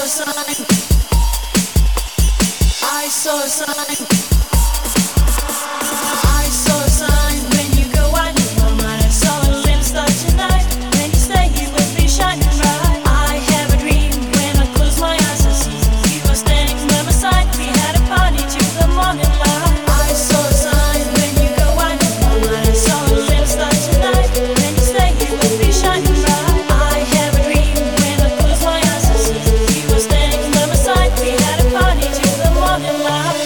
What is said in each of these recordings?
sign. I saw a sign. I saw a sign. When you go, I knew my mind. I saw a limb start tonight. When you stay, you will be shining bright. I have a dream. When I close my eyes, I see you were standing by my side. We had a party till the morning light. I saw a sign. When you go, I knew my mind. I saw a limb start tonight. When you stay, you will be shining bright. I have a dream. When I close my eyes, I see you were standing by my side. We had a party till the morning light.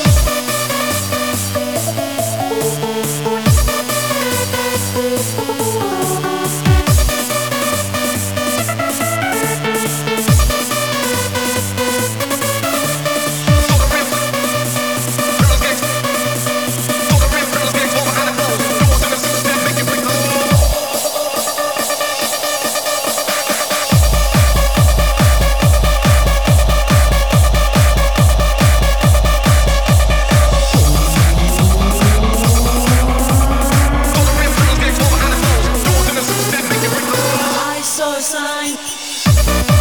I saw a sign.